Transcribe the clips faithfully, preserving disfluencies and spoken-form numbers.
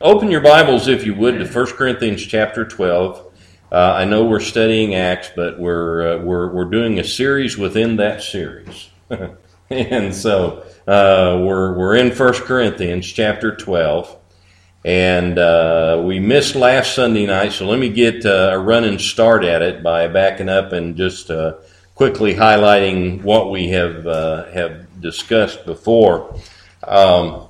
Open your Bibles, if you would, to First Corinthians chapter twelve. Uh, I know we're studying Acts, but we're uh, we're we're doing a series within that series, and so uh, we're we're in First Corinthians chapter twelve, and uh, we missed last Sunday night. So let me get uh, a running start at it by backing up and just uh, quickly highlighting what we have uh, have discussed before. Um,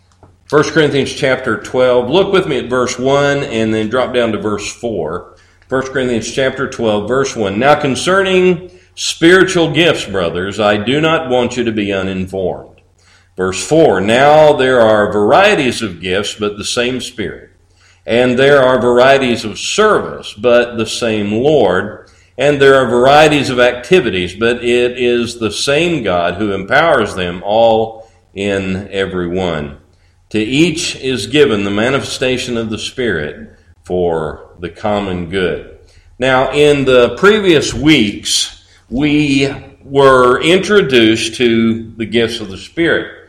First Corinthians chapter twelve, look with me at verse one and then drop down to verse four. First Corinthians chapter twelve, verse one. Now concerning spiritual gifts, brothers, I do not want you to be uninformed. Verse four, now there are varieties of gifts, but the same Spirit. And there are varieties of service, but the same Lord. And there are varieties of activities, but it is the same God who empowers them all in every one. To each is given the manifestation of the Spirit for the common good. Now, in the previous weeks, we were introduced to the gifts of the Spirit.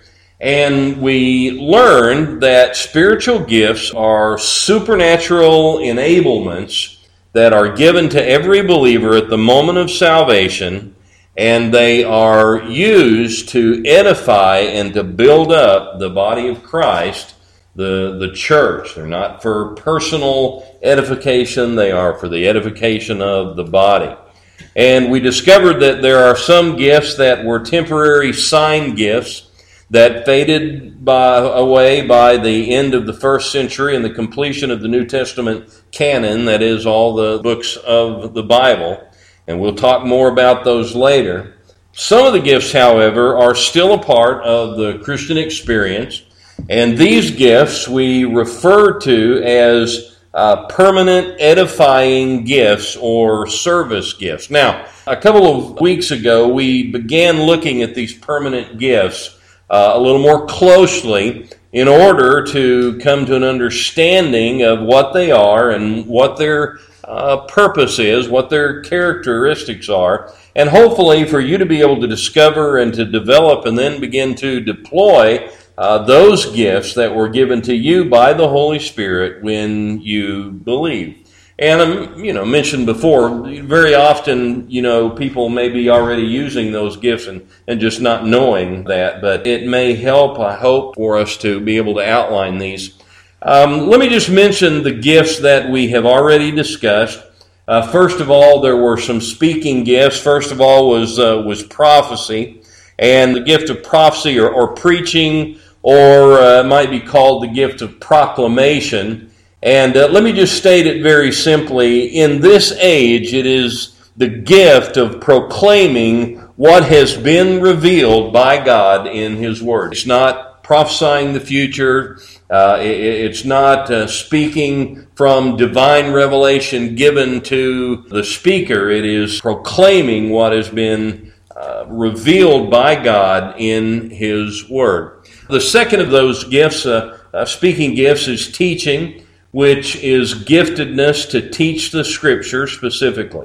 And we learned that spiritual gifts are supernatural enablements that are given to every believer at the moment of salvation, and they are used to edify and to build up the body of Christ, the, the church. They're not for personal edification, they are for the edification of the body. And we discovered that there are some gifts that were temporary sign gifts that faded by, away by the end of the first century and the completion of the New Testament canon, that is, all the books of the Bible. And we'll talk more about those later. Some of the gifts, however, are still a part of the Christian experience, and these gifts we refer to as uh, permanent edifying gifts or service gifts. Now, a couple of weeks ago, we began looking at these permanent gifts uh, a little more closely in order to come to an understanding of what they are and what their Uh, purpose is, what their characteristics are, and hopefully for you to be able to discover and to develop and then begin to deploy uh, those gifts that were given to you by the Holy Spirit when you believe. And, um, you know, mentioned before, very often, you know, people may be already using those gifts and, and just not knowing that, but it may help, I hope, for us to be able to outline these. Um, let me just mention the gifts that we have already discussed. Uh, first of all, there were some speaking gifts. First of all was uh, was prophecy, and the gift of prophecy or, or preaching, or uh, might be called the gift of proclamation. And uh, let me just state it very simply. In this age, it is the gift of proclaiming what has been revealed by God in His Word. It's not prophesying the future. Uh, it, it's not uh, speaking from divine revelation given to the speaker. It is proclaiming what has been uh, revealed by God in His Word. The second of those gifts, uh, uh, speaking gifts, is teaching, which is giftedness to teach the Scripture specifically.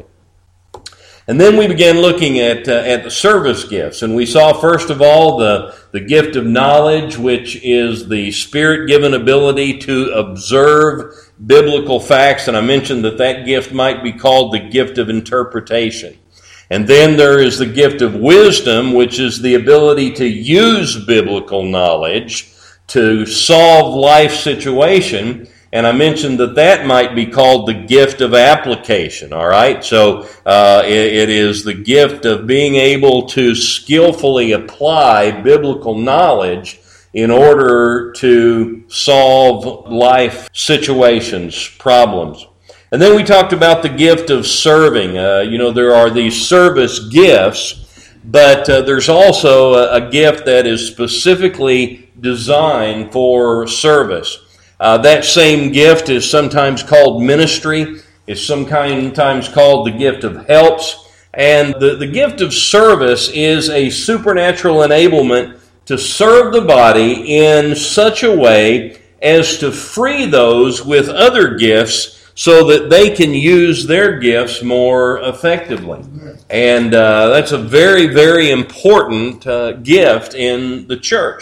And then we began looking at uh, at the service gifts, and we saw first of all the, the gift of knowledge, which is the Spirit-given ability to observe biblical facts, and I mentioned that that gift might be called the gift of interpretation. And then there is the gift of wisdom, which is the ability to use biblical knowledge to solve life situation. And I mentioned that that might be called the gift of application, all right? So uh, it, it is the gift of being able to skillfully apply biblical knowledge in order to solve life situations, problems. And then we talked about the gift of serving. Uh, you know, there are these service gifts, but uh, there's also a, a gift that is specifically designed for service. Uh, that same gift is sometimes called ministry. It's sometimes called the gift of helps. And the, the gift of service is a supernatural enablement to serve the body in such a way as to free those with other gifts so that they can use their gifts more effectively. And uh, that's a very, very important uh, gift in the church.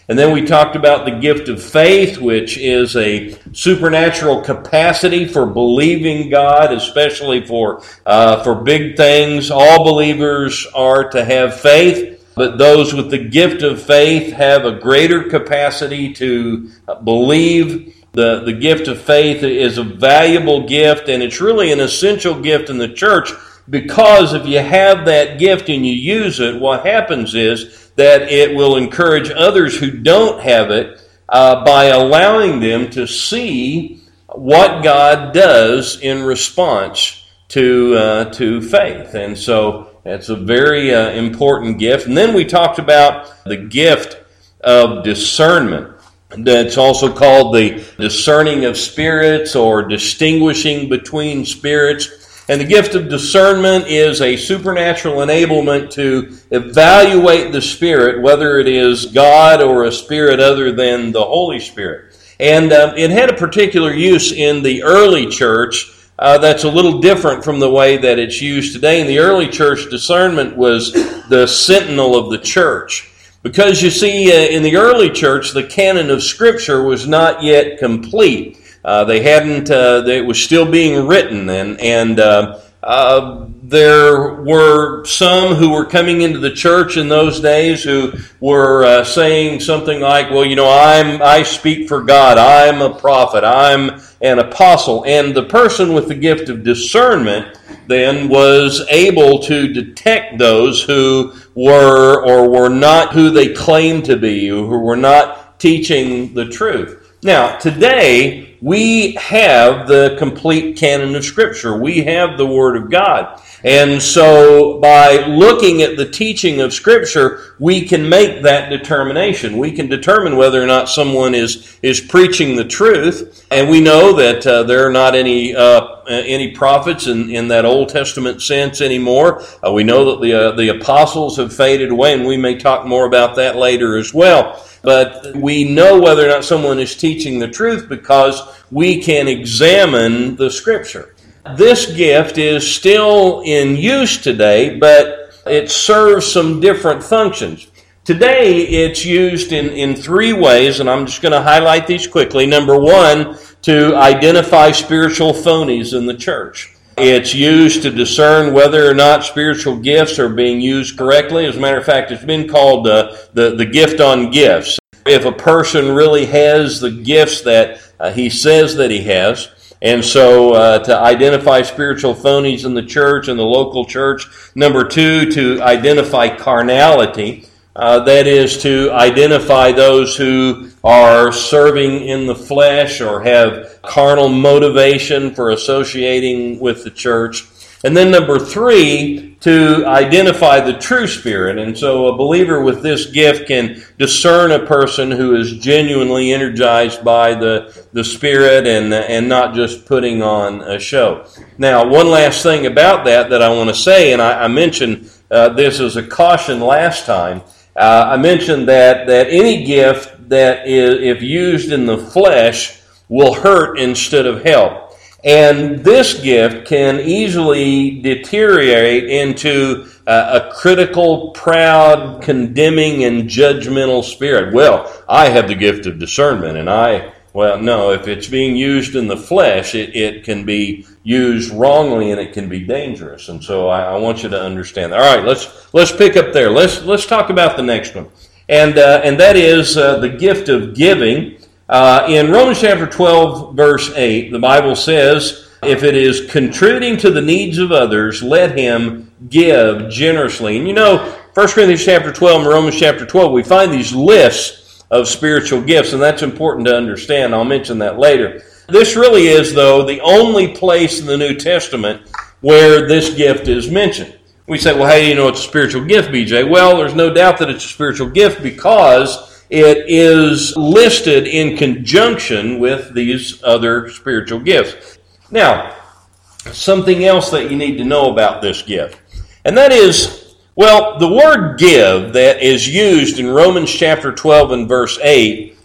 And then we talked about the gift of faith, which is a supernatural capacity for believing God, especially for uh, for big things. All believers are to have faith, but those with the gift of faith have a greater capacity to believe. The, the gift of faith is a valuable gift, and it's really an essential gift in the church, because if you have that gift and you use it, what happens is that it will encourage others who don't have it uh, by allowing them to see what God does in response to uh, to faith. And so that's a very uh, important gift. And then we talked about the gift of discernment. That's also called the discerning of spirits, or distinguishing between spirits. And the gift of discernment is a supernatural enablement to evaluate the Spirit, whether it is God or a spirit other than the Holy Spirit. And um, it had a particular use in the early church uh, that's a little different from the way that it's used today. In the early church, discernment was the sentinel of the church. Because you see, uh, in the early church, the canon of Scripture was not yet complete. Uh, they hadn't, uh, it was still being written, and, and uh, uh, there were some who were coming into the church in those days who were uh, saying something like, well, you know, I'm, I speak for God, I'm a prophet, I'm an apostle. And the person with the gift of discernment then was able to detect those who were or were not who they claimed to be, who were not teaching the truth. Now, today, we have the complete canon of Scripture. We have the Word of God. And so, by looking at the teaching of Scripture, we can make that determination. We can determine whether or not someone is, is preaching the truth. And we know that uh, there are not any uh, any prophets in, in that Old Testament sense anymore. Uh, we know that the uh, the apostles have faded away, and we may talk more about that later as well. But we know whether or not someone is teaching the truth because we can examine the Scripture. This gift is still in use today, but it serves some different functions. Today, it's used in, in three ways, and I'm just going to highlight these quickly. Number one, to identify spiritual phonies in the church. It's used to discern whether or not spiritual gifts are being used correctly. As a matter of fact, it's been called uh, the, the gift on gifts. If a person really has the gifts that uh, he says that he has, and so uh, to identify spiritual phonies in the church and the local church. Number two, to identify carnality. Uh, that is to identify those who are serving in the flesh or have carnal motivation for associating with the church. And then number three, to identify the true spirit. And so a believer with this gift can discern a person who is genuinely energized by the, the Spirit and, and not just putting on a show. Now, one last thing about that that I want to say, and I, I mentioned uh, this as a caution last time. Uh, I mentioned that, that any gift that is, if used in the flesh, will hurt instead of help. And this gift can easily deteriorate into uh, a critical, proud, condemning, and judgmental spirit. Well, I have the gift of discernment, and I, well, no, if it's being used in the flesh, it, it can be used wrongly and it can be dangerous. And so I, I want you to understand that. All right, let's let's pick up there. Let's let's talk about the next one, and uh, and that is uh, the gift of giving. Uh, in Romans chapter twelve, verse eight, the Bible says, if it is contributing to the needs of others, let him give generously. And you know, First Corinthians chapter twelve and Romans chapter twelve, we find these lists of spiritual gifts, and that's important to understand. I'll mention that later. This really is, though, the only place in the New Testament where this gift is mentioned. We say, well, how do you know it's a spiritual gift, B J? Well, there's no doubt that it's a spiritual gift because it is listed in conjunction with these other spiritual gifts. Now, something else that you need to know about this gift, and that is, well, the word give that is used in Romans chapter twelve and verse eight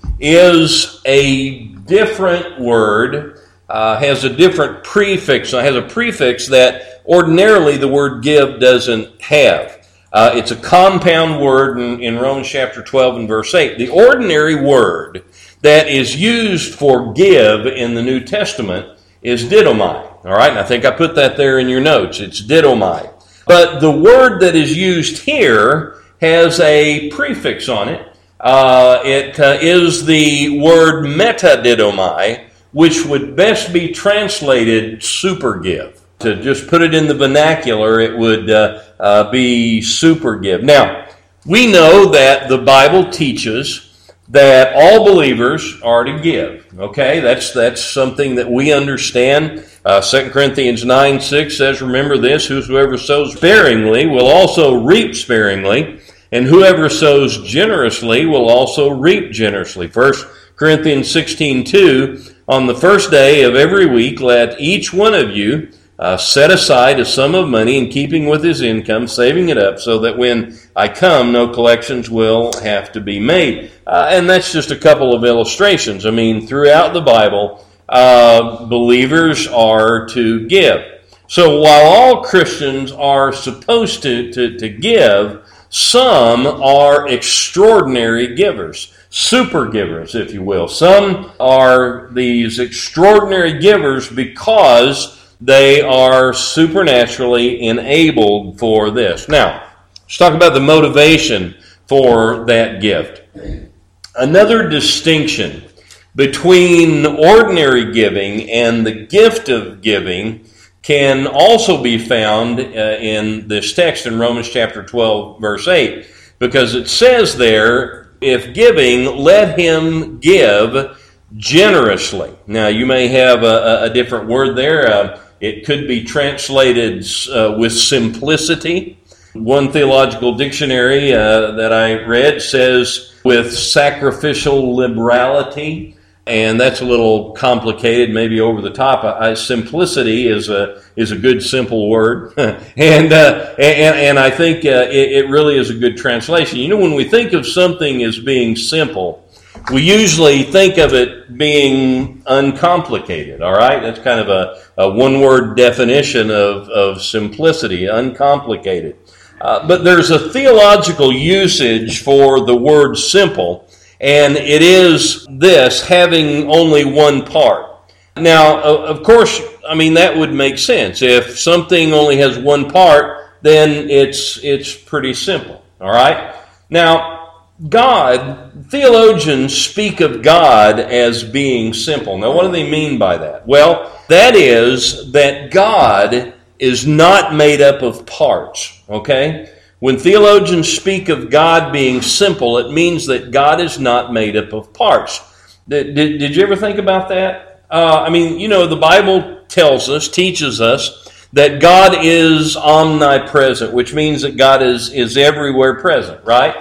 is a different word, uh, has a different prefix, has a prefix that ordinarily the word give doesn't have. Uh, it's a compound word in, in Romans chapter twelve and verse eight. The ordinary word that is used for give in the New Testament is didomai. All right, and I think I put that there in your notes. It's didomai. But the word that is used here has a prefix on it. Uh, it uh, is the word metadidomai, which would best be translated super give. To just put it in the vernacular, it would uh, uh, be super give. Now, we know that the Bible teaches that all believers are to give. Okay, that's that's something that we understand. Uh, Second Corinthians nine six says, remember this, whosoever sows sparingly will also reap sparingly, and whoever sows generously will also reap generously. First Corinthians sixteen two, on the first day of every week let each one of you Uh, set aside a sum of money in keeping with his income, saving it up so that when I come, no collections will have to be made. Uh, and that's just a couple of illustrations. I mean, throughout the Bible, uh, believers are to give. So while all Christians are supposed to, to, to give, some are extraordinary givers. Super givers, if you will. Some are these extraordinary givers because they are supernaturally enabled for this. Now, let's talk about the motivation for that gift. Another distinction between ordinary giving and the gift of giving can also be found uh, in this text in Romans chapter twelve, verse eight, because it says there, if giving, let him give generously. Now, you may have a, a different word there. Uh, It could be translated uh, with simplicity. One theological dictionary uh, that I read says with sacrificial liberality, and that's a little complicated, maybe over the top. I, simplicity is a is a good simple word, and, uh, and and I think uh, it, it really is a good translation. You know, when we think of something as being simple, we usually think of it being uncomplicated, all right? That's kind of a, a one-word definition of, of simplicity, uncomplicated. Uh, but there's a theological usage for the word simple, and it is this, having only one part. Now, of course, I mean, that would make sense. If something only has one part, then it's it's pretty simple, all right? Now, God, theologians speak of God as being simple. Now, what do they mean by that? Well, that is that God is not made up of parts, okay? When theologians speak of God being simple, it means that God is not made up of parts. Did, did, did you ever think about that? Uh, I mean, you know, the Bible tells us, teaches us, that God is omnipresent, which means that God is, is everywhere present, right?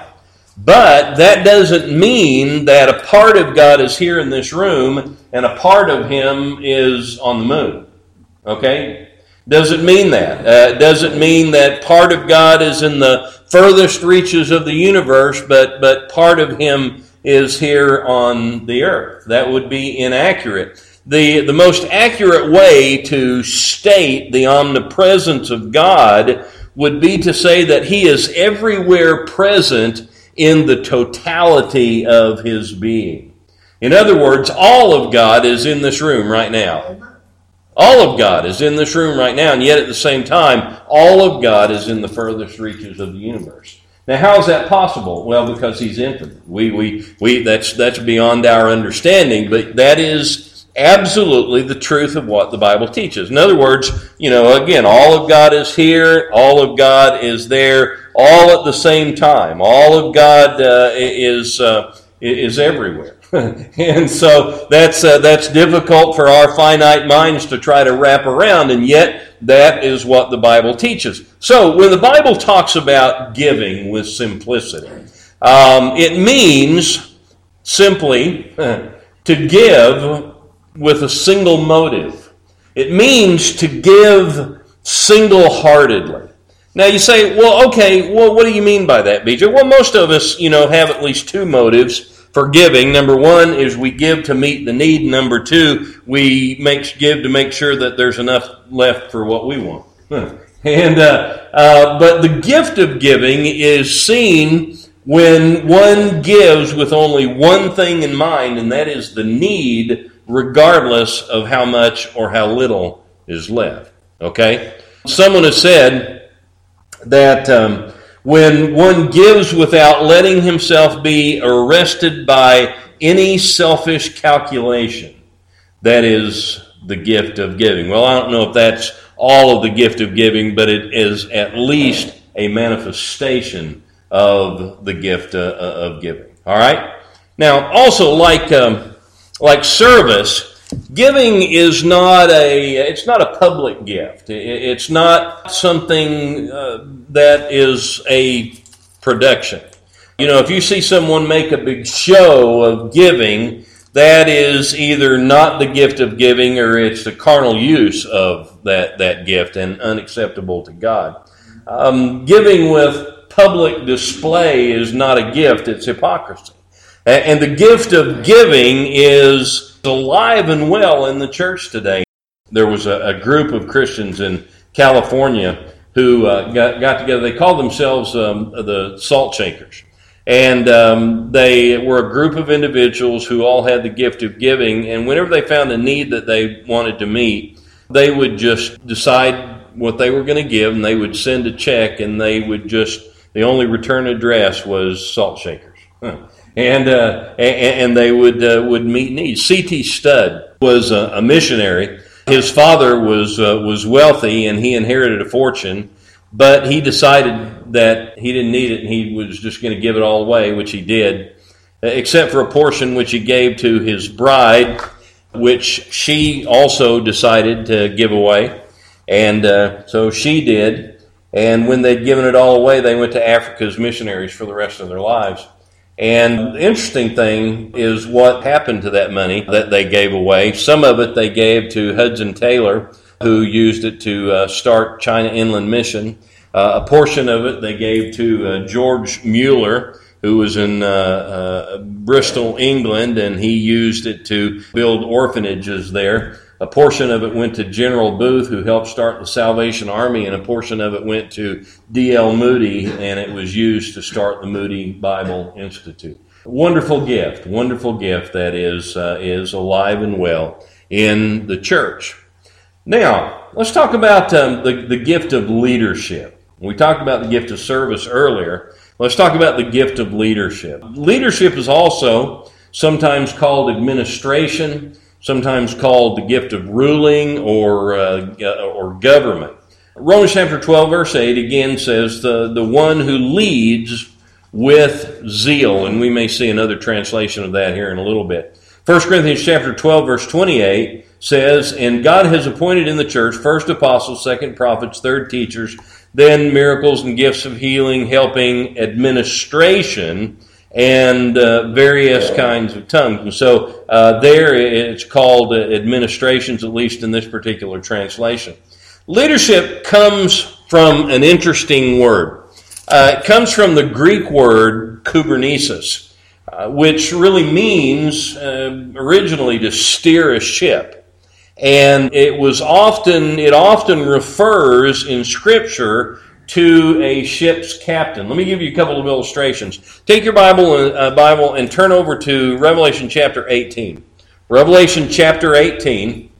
But that doesn't mean that a part of God is here in this room and a part of Him is on the moon. Okay? Doesn't mean that. Uh, doesn't mean that part of God is in the furthest reaches of the universe, but, but part of Him is here on the earth. That would be inaccurate. The, the most accurate way to state the omnipresence of God would be to say that He is everywhere present in the totality of His being. In other words, all of God is in this room right now. All of God is in this room right now, and yet at the same time, all of God is in the furthest reaches of the universe. Now, how is that possible? Well, because He's infinite. We, we, we, that's, that's beyond our understanding, but that is absolutely the truth of what the Bible teaches. In other words, you know, again, all of God is here, all of God is there, all at the same time. All of God uh, is uh, is everywhere, and so that's uh, that's difficult for our finite minds to try to wrap around. And yet, that is what the Bible teaches. So, when the Bible talks about giving with simplicity, um, it means simply to give with a single motive. It means to give single-heartedly. Now you say, well, okay, well, what do you mean by that, B J? Well, most of us, you know, have at least two motives for giving. Number one is we give to meet the need. Number two, we make give to make sure that there's enough left for what we want. And uh, uh, but the gift of giving is seen when one gives with only one thing in mind, and that is the need, regardless of how much or how little is left. Okay? Someone has said that um, when one gives without letting himself be arrested by any selfish calculation, that is the gift of giving. Well, I don't know if that's all of the gift of giving, but it is at least a manifestation of the gift uh, of giving. All right? Now, also like um, like service, giving is not a it's not a public gift. It's not something uh, that is a production. You know, if you see someone make a big show of giving, that is either not the gift of giving or it's the carnal use of that, that gift and unacceptable to God. Um, giving with public display is not a gift, it's hypocrisy. And the gift of giving is alive and well in the church today. There was a, a group of Christians in California who uh, got, got together. They called themselves um, the Salt Shakers. And um, they were a group of individuals who all had the gift of giving. And whenever they found a need that they wanted to meet, they would just decide what they were going to give, and they would send a check, and they would just, the only return address was Salt Shakers. Huh. And, uh, and and they would uh, would meet needs. C T Studd was a, a missionary. His father was uh, was wealthy, and he inherited a fortune, but he decided that he didn't need it, and he was just going to give it all away, which he did, except for a portion which he gave to his bride, which she also decided to give away. And uh, so she did. And when they'd given it all away, they went to Africa as missionaries for the rest of their lives. And the interesting thing is what happened to that money that they gave away. Some of it they gave to Hudson Taylor, who used it to uh, start China Inland Mission. Uh, a portion of it they gave to uh, George Mueller, who was in uh, uh, Bristol, England, and he used it to build orphanages there. A portion of it went to General Booth, who helped start the Salvation Army, and a portion of it went to D L Moody, and it was used to start the Moody Bible Institute. Wonderful gift, wonderful gift that is uh, is alive and well in the church. Now, let's talk about um, the, the gift of leadership. We talked about the gift of service earlier. Let's talk about the gift of leadership. Leadership is also sometimes called administration, sometimes called the gift of ruling or uh, or government. Romans chapter twelve, verse eight again says, the, the one who leads with zeal. And we may see another translation of that here in a little bit. First Corinthians chapter twelve, verse twenty-eight says, and God has appointed in the church first apostles, second prophets, third teachers, then miracles and gifts of healing, helping, administration, and uh, various kinds of tongues. And so uh, there it's called uh, administrations, at least in this particular translation. Leadership comes from an interesting word. Uh, it comes from the Greek word kubernesis, uh, which really means uh, originally to steer a ship. And it was often, it often refers in Scripture to a ship's captain. Let me give you a couple of illustrations. Take your Bible, uh, Bible and turn over to Revelation chapter eighteen. Revelation chapter eighteen,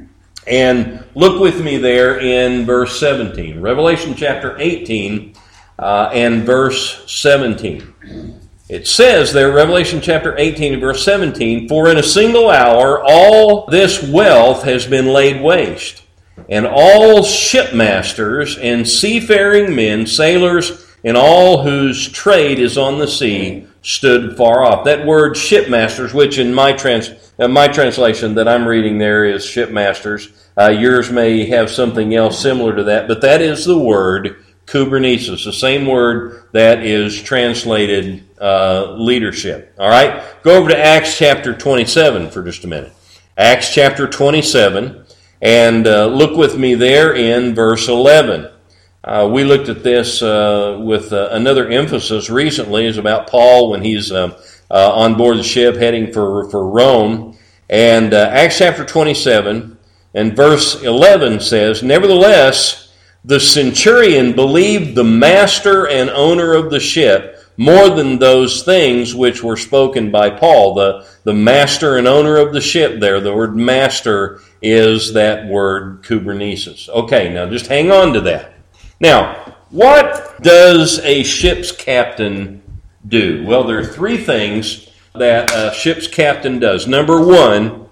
and look with me there in verse seventeen. Revelation chapter eighteen uh, and verse seventeen. It says there, Revelation chapter eighteen and verse seventeen, for in a single hour all this wealth has been laid waste, and all shipmasters and seafaring men, sailors, and all whose trade is on the sea, stood far off. That word shipmasters, which in my trans uh, my translation that I'm reading there is shipmasters. Uh, yours may have something else similar to that, but that is the word kubernesis, the same word that is translated uh, leadership. All right? Go over to Acts chapter twenty-seven for just a minute. Acts chapter twenty-seven, and uh, look with me there in verse eleven. Uh, we looked at this uh, with uh, another emphasis recently, is about Paul when he's uh, uh, on board the ship heading for, for Rome. And uh, Acts chapter twenty-seven and verse eleven says, nevertheless, The centurion believed the master and owner of the ship more than those things which were spoken by Paul. The, the master and owner of the ship there, the word master is that word kubernesis. Okay, now just hang on to that. Now, what does a ship's captain do? Well, there are three things that a ship's captain does. Number one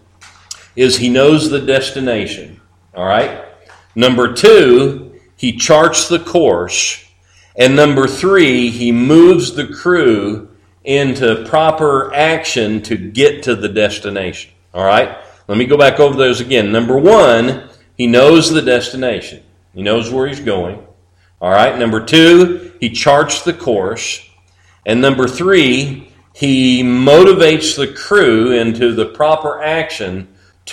is he knows the destination. All right? Number two, he charts the course. And number three, he moves the crew into proper action to get to the destination. All right? Let me go back over those again. Number one, he knows the destination. He knows where he's going. All right? Number two, he charts the course. And number three, he motivates the crew into the proper action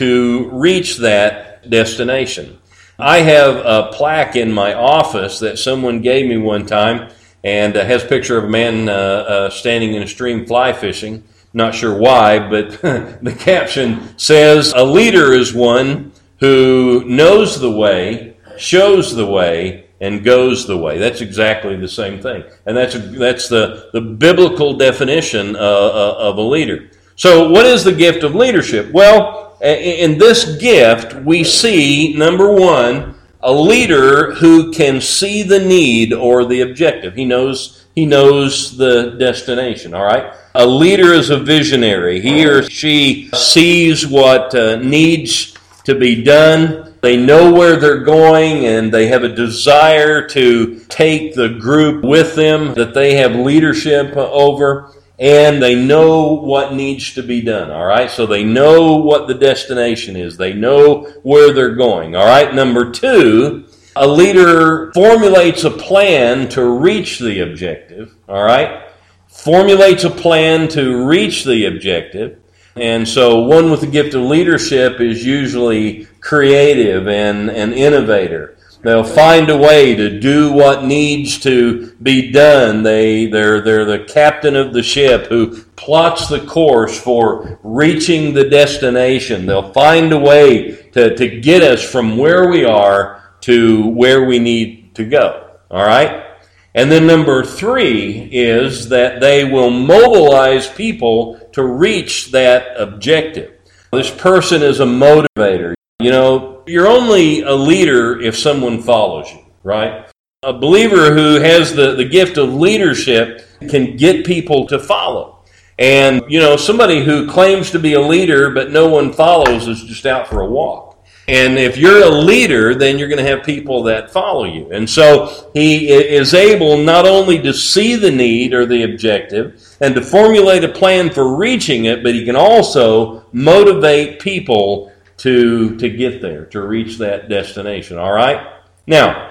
to reach that destination. I have a plaque in my office that someone gave me one time, and uh, has a picture of a man uh, uh, standing in a stream fly fishing. Not sure why, but the caption says, "A leader is one who knows the way, shows the way, and goes the way." That's exactly the same thing. And that's that's the, the biblical definition uh, uh, of a leader. So what is the gift of leadership? Well, in this gift, we see, number one, a leader who can see the need or the objective. He knows he knows the destination, all right? A leader is a visionary. He or she sees what uh, needs to be done. They know where they're going, and they have a desire to take the group with them that they have leadership over. And they know what needs to be done, all right? So they know what the destination is. They know where they're going, all right? Number two, a leader formulates a plan to reach the objective, all right? Formulates a plan to reach the objective. And so one with the gift of leadership is usually creative and an innovator. They'll find a way to do what needs to be done. They, they're, they're the captain of the ship who plots the course for reaching the destination. They'll find a way to, to get us from where we are to where we need to go. All right? And then number three is that they will mobilize people to reach that objective. This person is a motivator. You know, you're only a leader if someone follows you, right? A believer who has the, the gift of leadership can get people to follow. And, you know, somebody who claims to be a leader but no one follows is just out for a walk. And if you're a leader, then you're going to have people that follow you. And so he is able not only to see the need or the objective and to formulate a plan for reaching it, but he can also motivate people to, to get there, to reach that destination. All right? Now,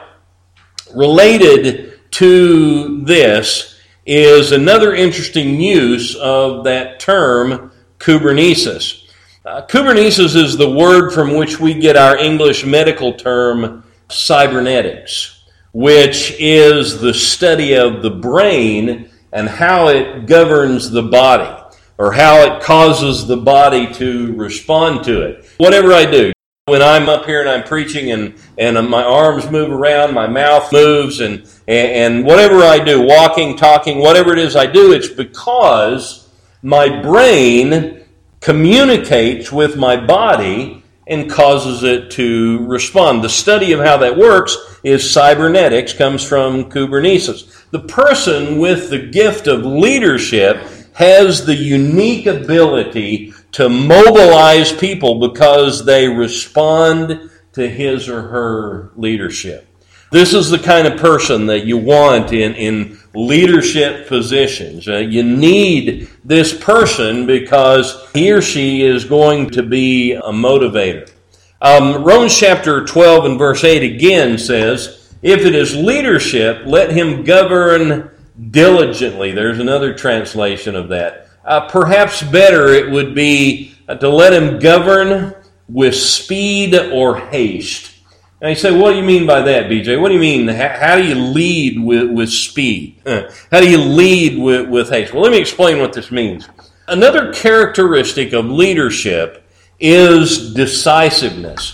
related to this is another interesting use of that term, kubernesis. Uh, kubernesis is the word from which we get our English medical term cybernetics, which is the study of the brain and how it governs the body, or how it causes the body to respond to it. Whatever I do, when I'm up here and I'm preaching and, and my arms move around, my mouth moves, and, and whatever I do, walking, talking, whatever it is I do, it's because my brain communicates with my body and causes it to respond. The study of how that works is cybernetics, comes from kubernesis. The person with the gift of leadership has the unique ability to mobilize people because they respond to his or her leadership. This is the kind of person that you want in, in leadership positions. Uh, you need this person because he or she is going to be a motivator. Um, Romans chapter twelve and verse eight again says, "If it is leadership, let him govern diligently." There's another translation of that. Uh, perhaps better it would be uh, to let him govern with speed or haste. Now you say, what do you mean by that, B J? What do you mean? How, how do you lead with, with speed? How do you lead with, with haste? Well, let me explain what this means. Another characteristic of leadership is decisiveness.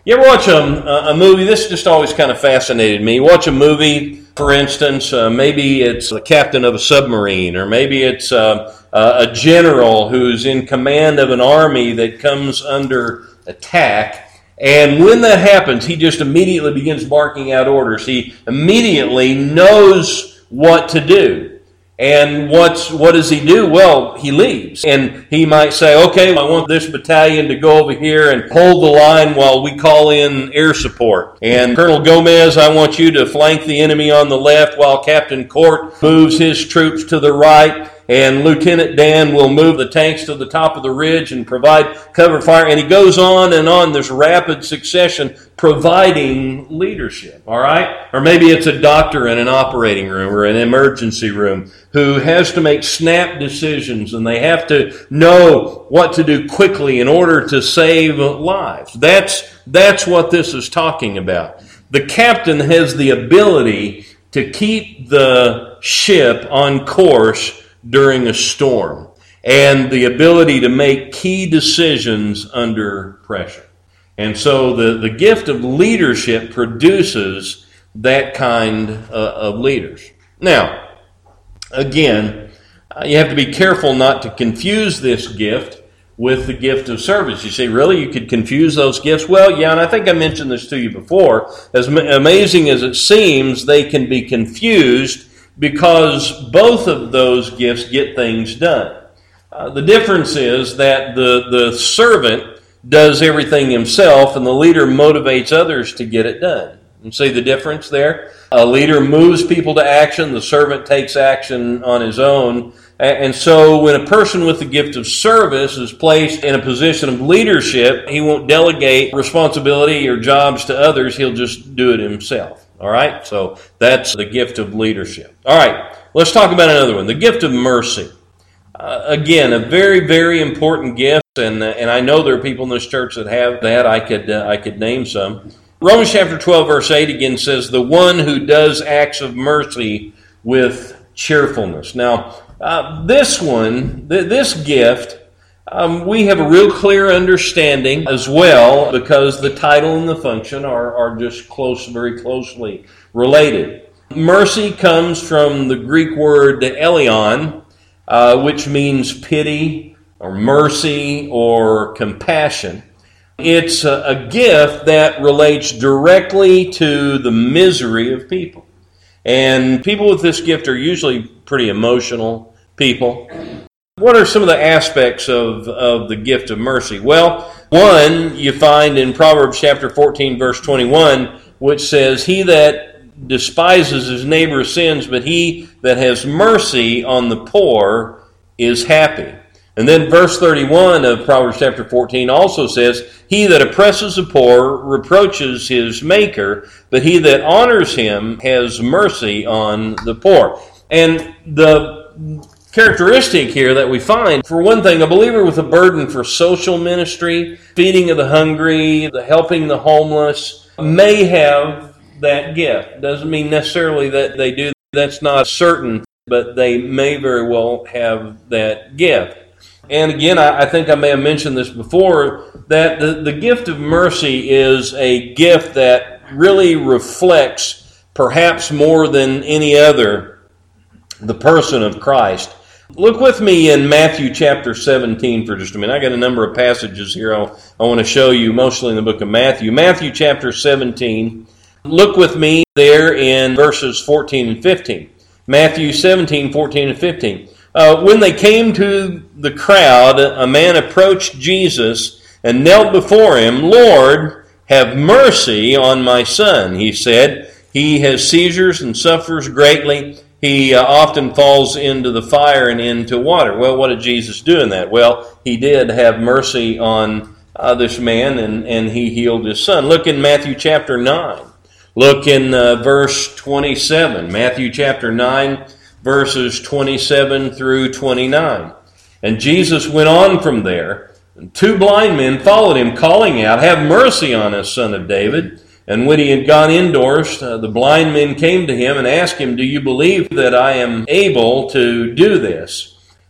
You ever watch a, a movie? This just always kind of fascinated me. Watch a movie, for instance, uh, maybe it's the captain of a submarine, or maybe it's uh, a general who's in command of an army that comes under attack. And when that happens, he just immediately begins barking out orders. He immediately knows what to do. And what's what does he do? Well, he leaves. And he might say, okay, I want this battalion to go over here and hold the line while we call in air support. And Colonel Gomez, I want you to flank the enemy on the left while Captain Court moves his troops to the right. And Lieutenant Dan will move the tanks to the top of the ridge and provide cover fire. And he goes on and on, this rapid succession, providing leadership, all right? Or maybe it's a doctor in an operating room or an emergency room who has to make snap decisions, and they have to know what to do quickly in order to save lives. That's, that's what this is talking about. The captain has the ability to keep the ship on course during a storm, and the ability to make key decisions under pressure. And so the, the gift of leadership produces that kind uh, of leaders. Now, again, uh, you have to be careful not to confuse this gift with the gift of service. You say, really, you could confuse those gifts? Well, yeah, and I think I mentioned this to you before. As amazing as it seems, they can be confused because both of those gifts get things done. Uh, the difference is that the, the servant does everything himself, and the leader motivates others to get it done. You see the difference there? A leader moves people to action. The servant takes action on his own. And so when a person with the gift of service is placed in a position of leadership, he won't delegate responsibility or jobs to others. He'll just do it himself. All right? So that's the gift of leadership. All right. Let's talk about another one, the gift of mercy. Uh, again, a very, very important gift, and uh, and I know there are people in this church that have that. I could uh, I could name some. Romans chapter twelve, verse eight again says, "The one who does acts of mercy with cheerfulness." Now, uh, this one, th- this gift, um, we have a real clear understanding as well, because the title and the function are are just close, very closely related. Mercy comes from the Greek word eleon, Uh, which means pity or mercy or compassion. It's a, a gift that relates directly to the misery of people. And people with this gift are usually pretty emotional people. What are some of the aspects of, of the gift of mercy? Well, one you find in Proverbs chapter fourteen, verse twenty-one, which says, "He that despises his neighbor's sins, but he that has mercy on the poor is happy." And then verse thirty-one of Proverbs chapter fourteen also says, "He that oppresses the poor reproaches his maker, but he that honors him has mercy on the poor." And the characteristic here that we find, for one thing, a believer with a burden for social ministry, feeding of the hungry, the helping the homeless, may have that gift. Doesn't mean necessarily that they do. That's not certain, but they may very well have that gift. And again, I, I think I may have mentioned this before, that the, the gift of mercy is a gift that really reflects, perhaps more than any other, the person of Christ. Look with me in Matthew chapter seventeen for just a minute. I got a number of passages here I, I want to show you, mostly in the book of Matthew. Matthew chapter seventeen. Look with me there in verses fourteen and fifteen. Matthew seventeen, fourteen and fifteen. Uh, when they came to the crowd, a man approached Jesus and knelt before him. "Lord, have mercy on my son," he said. "He has seizures and suffers greatly. He uh, often falls into the fire and into water." Well, what did Jesus do in that? Well, he did have mercy on uh, this man, and, and he healed his son. Look in Matthew chapter nine. Look in uh, verse twenty-seven. Matthew chapter nine, verses twenty-seven through twenty-nine. "And Jesus went on from there, and two blind men followed him, calling out, 'Have mercy on us, Son of David.' And when he had gone indoors, uh, the blind men came to him and asked him, 'Do you believe that I am able to do this?'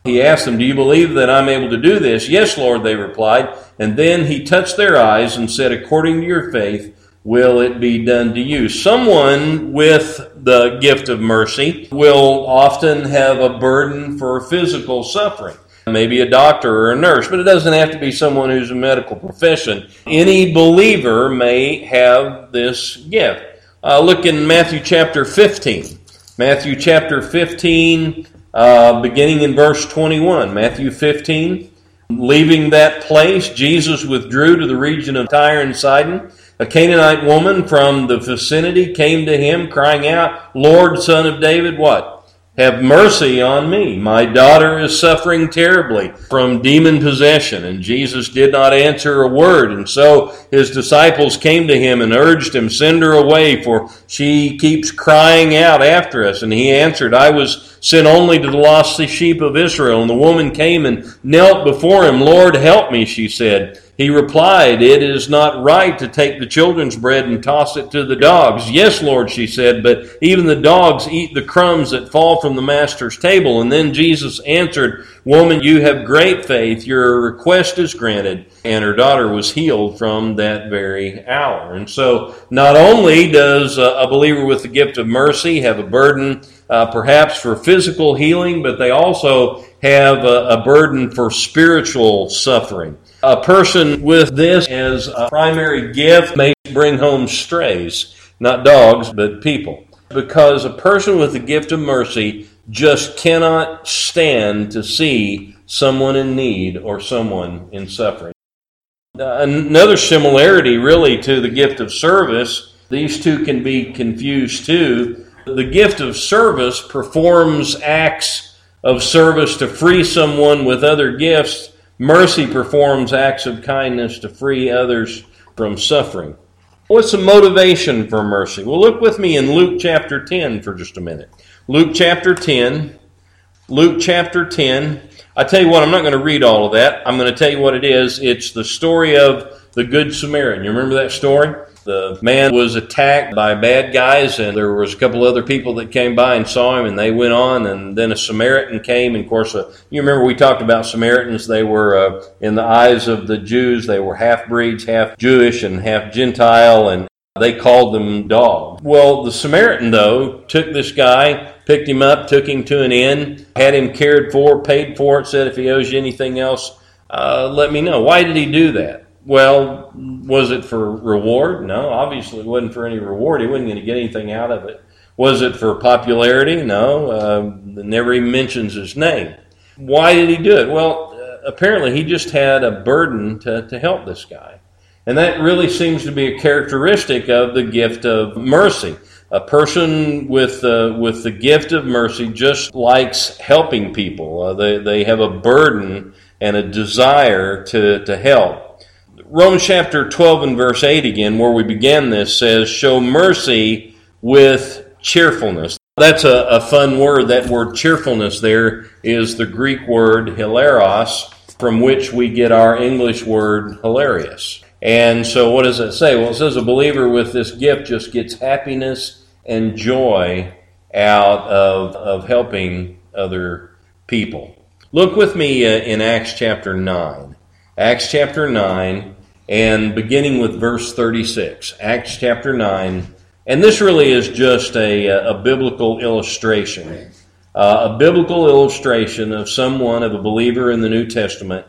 He asked them, "Do you believe that I'm able to do this?" "Yes, Lord," they replied. And then he touched their eyes and said, "According to your faith, will it be done to you?" Someone with the gift of mercy will often have a burden for physical suffering. Maybe a doctor or a nurse, but it doesn't have to be someone who's a medical profession. Any believer may have this gift. Uh, look in Matthew chapter fifteen. Matthew chapter fifteen, uh, beginning in verse twenty-one. Matthew fifteen. Leaving that place, Jesus withdrew to the region of Tyre and Sidon. A Canaanite woman from the vicinity came to him, crying out, "Lord, Son of David," what? "Have mercy on me. My daughter is suffering terribly from demon possession." And Jesus did not answer a word. And so his disciples came to him and urged him, "Send her away, for she keeps crying out after us." And he answered, "I was sent only to the lost sheep of Israel." And the woman came and knelt before him. "Lord, help me," she said. He replied, "It is not right to take the children's bread and toss it to the dogs." "Yes, Lord," she said, "but even the dogs eat the crumbs that fall from the master's table." And then Jesus answered, "Woman, you have great faith. Your request is granted." And her daughter was healed from that very hour. And so not only does a believer with the gift of mercy have a burden uh, perhaps for physical healing, but they also have a, a burden for spiritual suffering. A person with this as a primary gift may bring home strays, not dogs, but people. Because a person with the gift of mercy just cannot stand to see someone in need or someone in suffering. Uh, another similarity really to the gift of service, these two can be confused too. The gift of service performs acts of service to free someone with other gifts. Mercy performs acts of kindness to free others from suffering. What's the motivation for mercy? Well, look with me in Luke chapter ten for just a minute. Luke chapter ten. Luke chapter ten. I tell you what, I'm not going to read all of that. I'm going to tell you what it is. It's the story of the Good Samaritan. You remember that story? The man was attacked by bad guys, and there was a couple other people that came by and saw him, and they went on, and then a Samaritan came. And of course, uh, you remember we talked about Samaritans. They were, uh, in the eyes of the Jews, they were half-breeds, half Jewish and half Gentile, and they called them dogs. Well, the Samaritan, though, took this guy, picked him up, took him to an inn, had him cared for, paid for it, said, "If he owes you anything else, uh, let me know." Why did he do that? Well, was it for reward? No, obviously it wasn't for any reward. He wasn't going to get anything out of it. Was it for popularity? No, uh, it never even mentions his name. Why did he do it? Well, uh, apparently he just had a burden to, to help this guy. And that really seems to be a characteristic of the gift of mercy. A person with uh, with the gift of mercy just likes helping people. Uh, they, they have a burden and a desire to, to help. Romans chapter twelve and verse eight again, where we began this, says, "Show mercy with cheerfulness." That's a, a fun word. That word cheerfulness there is the Greek word hilaros, from which we get our English word hilarious. And so what does it say? Well, it says a believer with this gift just gets happiness and joy out of, of helping other people. Look with me uh, in Acts chapter nine. Acts chapter nine, and beginning with verse thirty-six. Acts chapter nine, and this really is just a, a biblical illustration. Uh, a biblical illustration of someone, of a believer in the New Testament,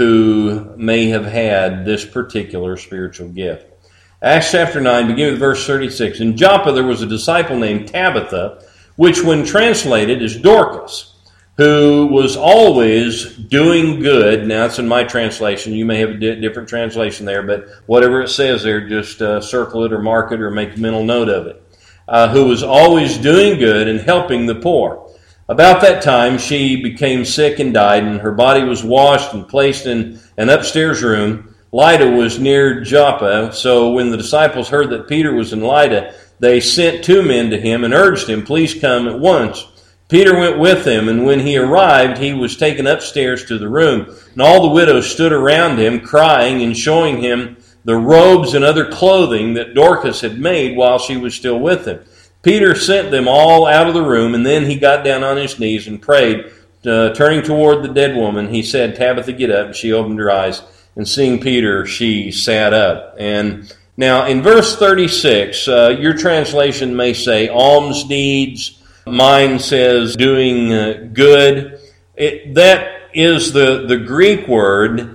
who may have had this particular spiritual gift. Acts chapter nine, beginning with verse thirty-six. "In Joppa there was a disciple named Tabitha, which when translated is Dorcas, who was always doing good." Now, it's in my translation. You may have a di- different translation there, but whatever it says there, just uh, circle it or mark it or make a mental note of it. Uh, who was always doing good and helping the poor. About that time, she became sick and died, and her body was washed and placed in an upstairs room. Lydda was near Joppa, so when the disciples heard that Peter was in Lydda, they sent two men to him and urged him, "Please come at once." Peter went with them, and when he arrived, he was taken upstairs to the room. And all the widows stood around him, crying and showing him the robes and other clothing that Dorcas had made while she was still with him. Peter sent them all out of the room, and then he got down on his knees and prayed, uh, turning toward the dead woman, he said, "Tabitha, get up." And she opened her eyes, and seeing Peter, she sat up. And now in verse thirty-six, uh, your translation may say alms deeds. Mine says doing uh, good. It, that is the, the Greek word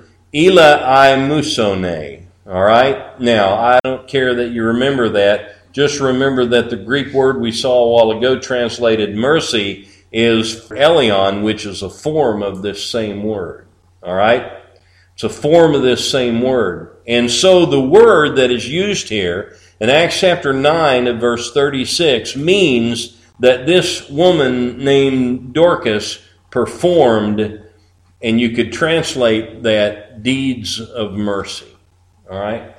elaimusone. All right? Now, I don't care that you remember that. Just remember that the Greek word we saw a while ago translated mercy is elion, which is a form of this same word. All right? It's a form of this same word. And so the word that is used here in Acts chapter nine of verse thirty-six means that this woman named Dorcas performed, and you could translate that, deeds of mercy. All right?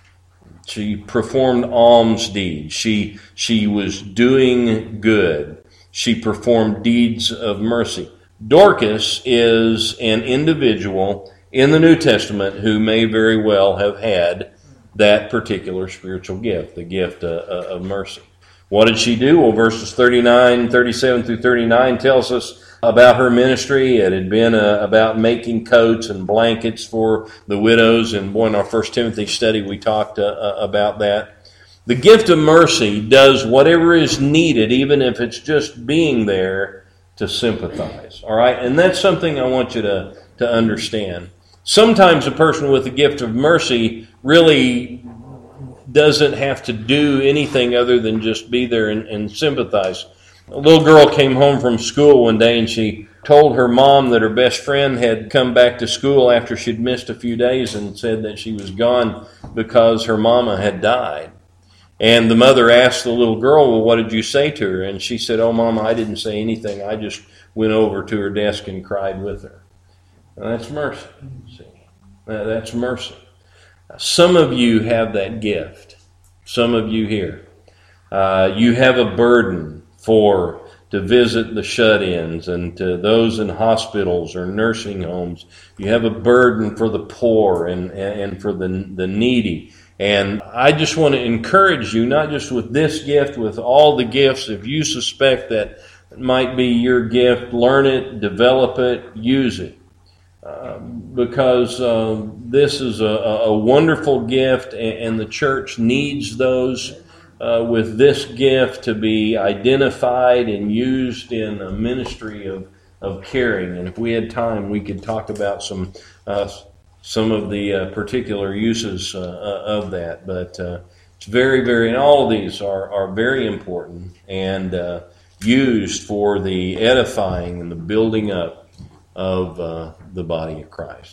She performed alms deeds. She, she was doing good. She performed deeds of mercy. Dorcas is an individual in the New Testament who may very well have had that particular spiritual gift, the gift of, of mercy. What did she do? Well, verses thirty-nine, thirty-seven through thirty-nine tells us about her ministry. It had been uh, about making coats and blankets for the widows. And boy, in our First Timothy study, we talked uh, about that. The gift of mercy does whatever is needed, even if it's just being there to sympathize. All right? And that's something I want you to, to understand. Sometimes a person with the gift of mercy really doesn't have to do anything other than just be there and, and sympathize. A little girl came home from school one day and she told her mom that her best friend had come back to school after she'd missed a few days and said that she was gone because her mama had died. And the mother asked the little girl, "Well, what did you say to her?" And she said, "Oh, Mama, I didn't say anything. I just went over to her desk and cried with her." Now, that's mercy. See, now, that's mercy. Some of you have that gift. Some of you here. Uh, you have a burden for to visit the shut-ins and to those in hospitals or nursing homes. You have a burden for the poor and, and for the, the needy. And I just want to encourage you, not just with this gift, with all the gifts. If you suspect that it might be your gift, learn it, develop it, use it. Uh, because uh, this is a, a wonderful gift, and, and the church needs those uh, with this gift to be identified and used in a ministry of, of caring. And if we had time, we could talk about some uh, some of the uh, particular uses uh, of that. But uh, it's very, very, and all of these are, are very important and uh, used for the edifying and the building up of uh, the body of Christ.